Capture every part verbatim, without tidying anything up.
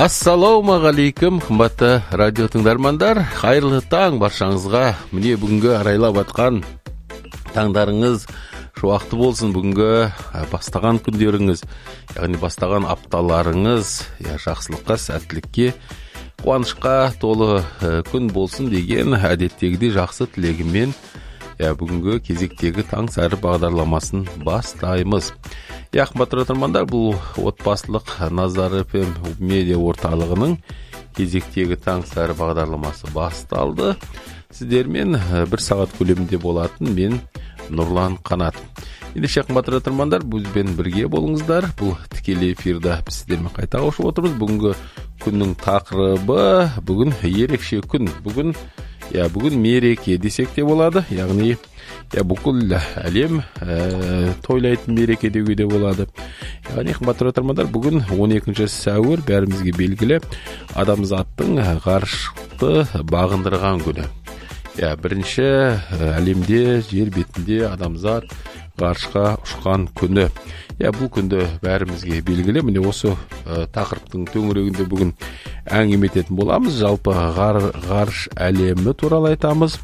Ассалаумағалейкум, қымбатты радио тыңдармандар. Қайырлы таң баршаңызға. Міне бүгінгі арайлап атқан таңдарыңыз шуақты болсын. Бүгінгі бастаған күндеріңіз, яғни бастаған апталарыңыз жақсылыққа, сәттілікке, қуанышқа толы күн болсын деген әдеттегідей жақсы тілегіммен бүгінгі кезектегі таң сәрі бағдарламасын бастаймыз. Я, қымбатты тыңдармандар, бұл отбасылық Назар эф эм медиа орталығының кезектегі таң сәрі бағдарламасы басталды. Сіздермен бір сағат көлемінде болатын мен Нұрлан Қанат. Ендеше, қымбатты тыңдармандар, бізбен бірге болыңыздар. Бұл тікелей эфирді біз сіздермен қайта қосып отырмыз. Бүгінгі күннің тақырыбы бүгін ерекше күн. Бүгін Я, бүгін мереке десек те болады, яғни я, бүкіл әлем ә, тойлайтын мереке деуге де болады. Яғни, қымбатты тыңдармандар, бүгін он екінші сәуір бәрімізге белгілі адамзаттың ғарышты бағындырған күні. Я, бірінші әлемде, жер бетінде адамзат ғарышқа ұшқан күні. Я, бұл күнді бәрімізге белгілі. Міне осы ә, тақырыптың төңірегінде бүгін әңгіме ететін боламыз. Жалпы ғар, ғарыш әлемі туралы айтамыз.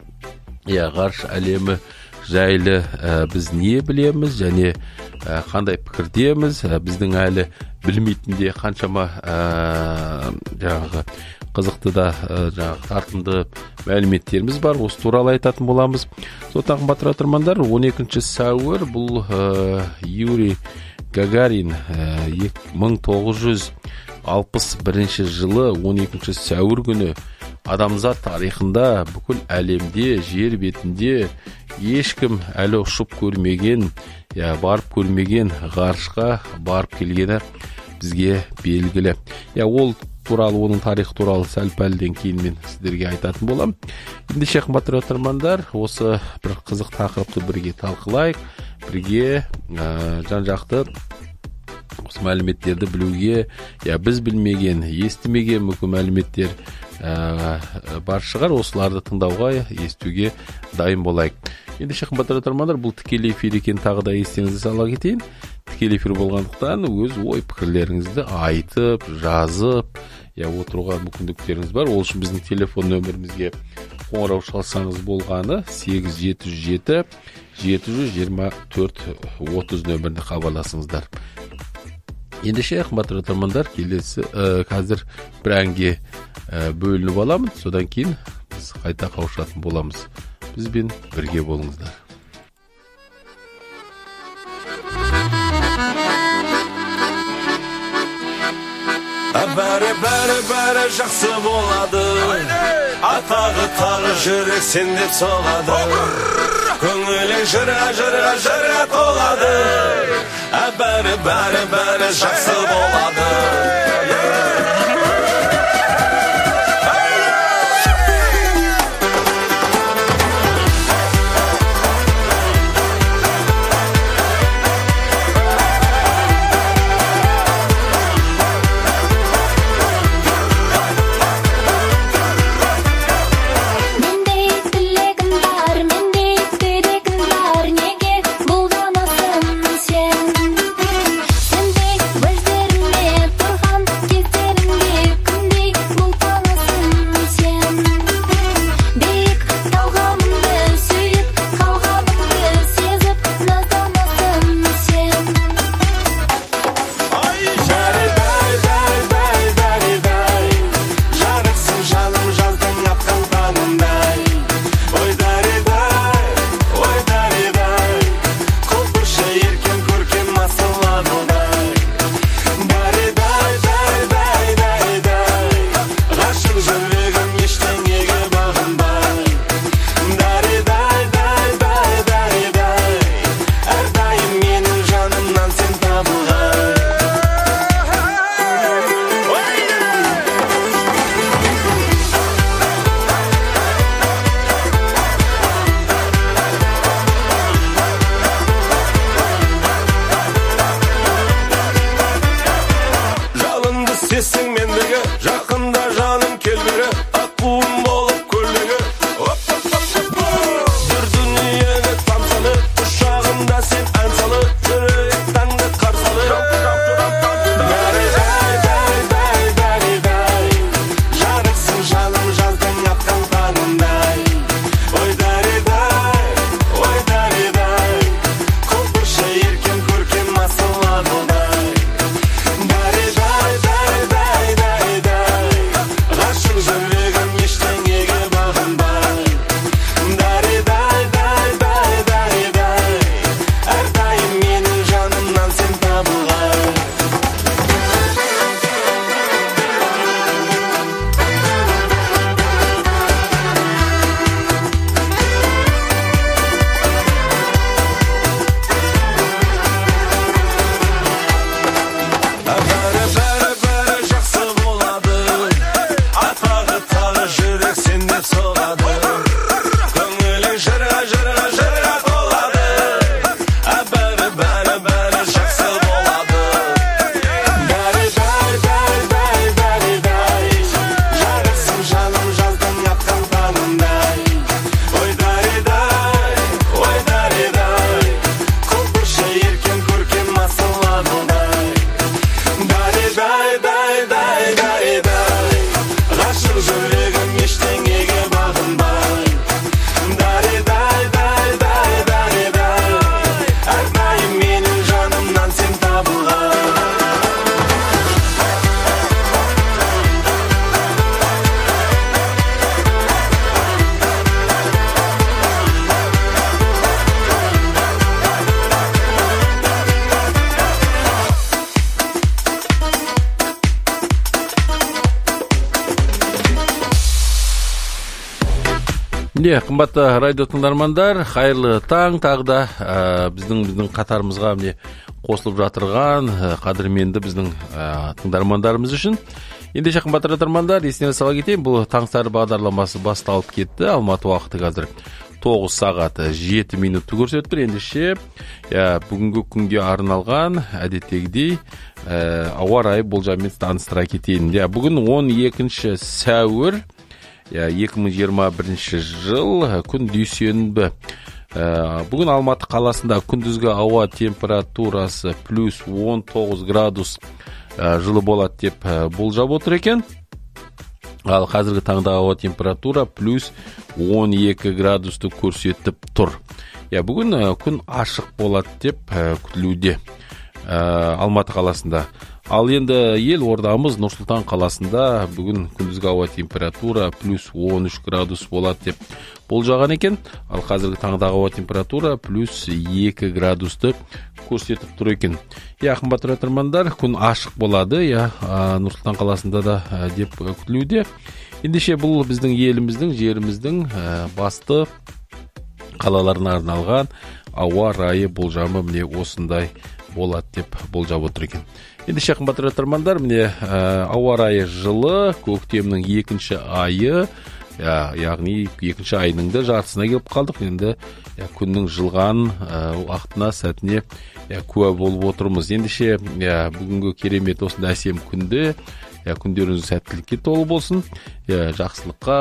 Я, ғарыш әлемі жайлы ә, біз не білеміз және ә, қандай пікірдеміз. Ә, біздің әлі білмейтінде қаншама ә, жаңағы қызықты да жаңағы тартымды мәліметтеріміз бар. Осы туралы айтатын боламыз. Сондықтан, қымбатты тыңдармандар, он екінші сәуір бұл ә, Юрий Гагарин ә, мың тоғыз жүз алпыс бірінші жылы он екінші сәуір күні адамзат тарихында бүкіл әлемде, жер бетінде ешкім әлі ұшып көрмеген, я, барып көрмеген ғарышқа барып келгені бізге белгілі. Я, ол туралы, оның тарихы туралы сәл-пәлден кейін мен сіздерге айтатын болам. Ендеше, қымбатты тыңдармандар, осы бір қызық тақырыпты бірге талқылайық, бірге ә, жан-жақты осы мәліметтерді білуге, я, біз білмеген, естімеген мүмкін мәліметтер ә, бар шығар, осыларды тыңдауға, естуге дайын болайық. Ендеше, қымбатты тыңдармандар, бұл тікелей эфир екен, тағы да естеріңізге сала кетейін. Тікелей эфир болғандықтан өз ой пікірлеріңізді айтып, жазып, я, отыруға мүмкіндіктеріңіз бар. Ол үшін біздің телефон нөмірімізге қоңырау шалсаңыз болғаны сегіз жеті жүз жеті жеті жүз жиырма төрт отыз нөміріне хабарласыңыздар. Ендеше, қымбатты тыңдармандар, келесі ә, қазір бір әнге ә, бөлініп аламын, содан кейін біз қайта қауышатын боламыз. Бізбен бірге болыңыздар. Бәрі бәрі бәрі жақсы болады, атағы тағы жүрек сендеп соғады, көңілің жыра жыра жыра толады. Бәрі бәрі бәрі жақсы болады. Міне, қымбатты радио тыңдармандар, қайырлы таң. Тағы да ә, біздің біздің қатарымызға міне қосылып жатырған ә, қадірменді біздің ә, тыңдармандарымыз үшін. Ендеше қымбатты тыңдармандар, есіне сала кетейін, бұл Таңсары бағдарламасы басталып кетті. Алматы уақыты қазір тоғыз сағат жеті минутты көрсетіп тұр. Ендеше ә, бүгінгі күнге арналған әдеттегідей ә, ауа райы болжамымен таныстыра кетейін. Ә, бүгін он екінші сәуір екі мың жиырма бірінші жыл, күн дүйсенбі. Бүгін Алматы қаласында күндізгі ауа температурасы плюс он тоғыз градус жылы болады деп болжап отыр екен. Ал қазіргі таңда ауа температура плюс он екі градусты көрсетіп тұр. Бүгін күн ашық болады деп күтілуде Алматы қаласында. Ал енді ел ордамыз Нұр-Сұлтан қаласында бүгін күндізгі ауа температура плюс он үш градус болады деп болжаған екен. Ал қазіргі таңдағы ауа температура плюс екі градусты көрсетіп тұр екен. Я, қымбатты тыңдармандар, күн ашық болады, я, Нұр-Сұлтан қаласында да деп күтілуде. Ендеше бұл біздің еліміздің, жеріміздің басты қалаларына арналған ауа райы болжамы міне осындай болады деп болжап отыр екен. Ендеше қымбатты тыңдармандар, міне ауа райы жылы, көктемнің екінші айы, яғни екінші айының да жартысына келіп қалдық. Енді күннің жылған уақытына, сәтіне куә болып отырмыз. Ендеше бүгінгі керемет осындай әсем күнде күндеріңіз сәттілікке толы болсын, жақсылыққа,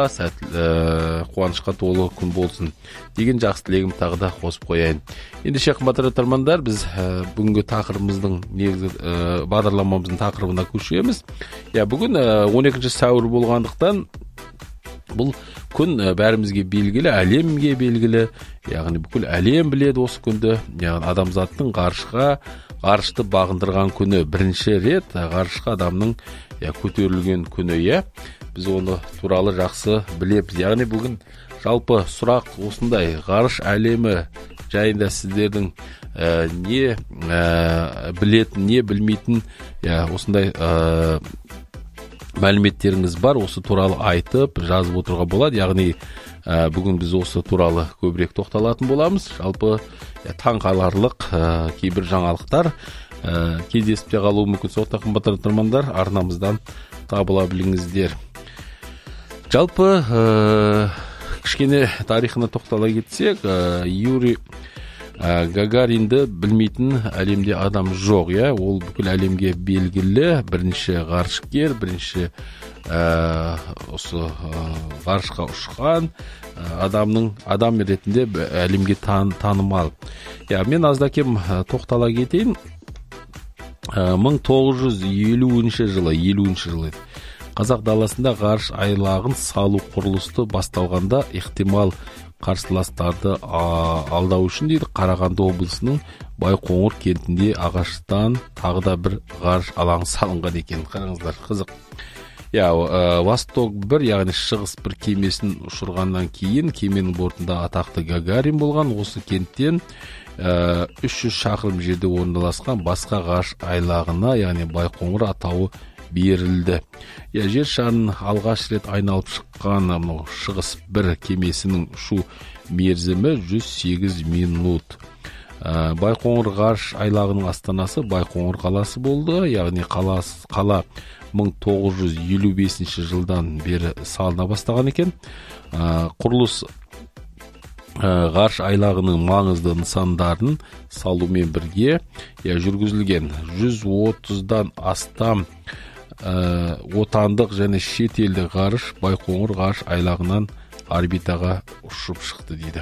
қуанышқа толы күн болсын деген жақсы тілегім тағы да қосып қояйын. Ендеше қымбатты тыңдармандар, біз бүгінгі тақырыбымыздың негізгі бағдарламамыздың тақырыбына көшеміз. Бүгін он екінші сәуір болғандықтан бұл күн бәрімізге белгілі, әлемге белгілі, яғни бүкіл әлем біледі осы күнді. Яғни адамзаттың ғарышқа, ғарышты бағындырған күні, бірінші рет ғарышқа адамның көтерілген күні. Біз оны туралы жақсы білеміз. Яғни бүгін жалпы сұрақ осындай: ғарыш әлемі жайында сіздердің ә, не ә, білетін, не білмейтін ә, осындай ә, мәліметтеріңіз бар, осы туралы айтып жазып отыруға болады. Яғни ә, бүгін біз осы туралы көбірек тоқталатын боламыз. Жалпы ә, таң қаларлық ә, кейбір жаңалықтар ә, кездесіп те қалуы мүмкін. Сондықтан қымбатты тыңдармандар, арнамыздан табыла біліңіздер. Жалпы ә, кішкене тарихына тоқтала кетсек, ә, Юрий ә, Гагаринді білмейтін әлемде адам жоқ. Я? Ол бүкіл әлемге белгілі бірінші ғарышкер, бірінші ә, осы ә, ғарышқа ұшқан ә, адамның адам ретінде әлемге тан, танымал. Я, мен аздакем тоқтала кетейін. мың тоғыз жүз елуінші жылы, елуінші жылы Қазақ даласында ғарыш айлағын салу құрылысты басталғанда ықтимал қарсыластарды алдау үшін дейді Қарағанды облысының Байқоңыр кентінде ағаштан тағы да бір ғарыш алаңы салынған екен. Қараңыздар, қызық. Я, Восток бір, яғни шығыс бір кемесін ұшырғаннан кейін кеменің бортында атақты Гагарин болған. Осы кенттен үш жүз шақырым жерде орналасқан басқа ғарыш айлағына, яғни Байқоңыр атауы берілді. Я, жер шарын алғаш рет айналып шыққан шығыс бір кемесінің ұшу мерзімі жүз сегіз минут. Байқоңыр ғарыш айлағының астанасы Байқоңыр қаласы болды. Яғни қала, қала мың тоғыз жүз елу бесінші жылдан бері салына бастаған екен. Құрылыс ғарыш айлағының маңызды нысандарын салумен бірге жүргізілген. жүз отыздан астам отандық және шетелдік ғарыш Байқоңыр ғарыш айлағынан орбитаға ұшып шықты дейді.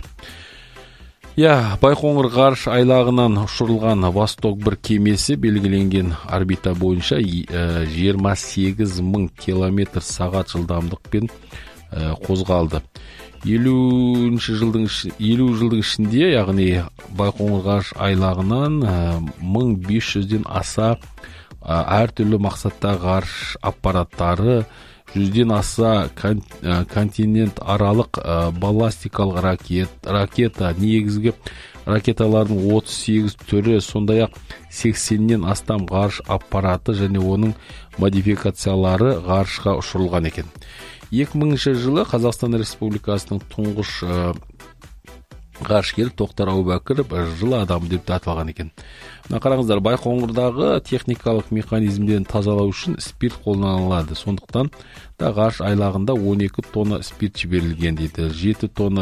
Я, Байқоңыр ғарыш айлағынан ұшырылған Восток бір кемесі белгіленген орбита бойынша жиырма сегіз мың километр сағат жылдамдықпен қозғалды. елуінші жылдың елу жылдың ішінде, яғни Байқоңыр ғарыш айлағынан мың бес жүзден аса әртүрлі мақсатта ғарыш аппараттары, жүзден аса континент аралық балластикалық ракет, ракета, негізгі ракеталардың отыз сегіз түрі, сондай-ақ сексеннен астам ғарыш аппараты және оның модификациялары ғарышқа ұшырылған екен. екі мыңыншы жылы Қазақстан Республикасының тұңғыш ғарышкері Тоқтар Әубәкіров жыл адамы деп аталған екен. Мына қараңыздар, Байқоңырдағы техникалық механизмден тазалау үшін спирт қолданылады. Сондықтан да ғарыш айлағында он екі тонна спирт жіберілген дейді. жеті тонна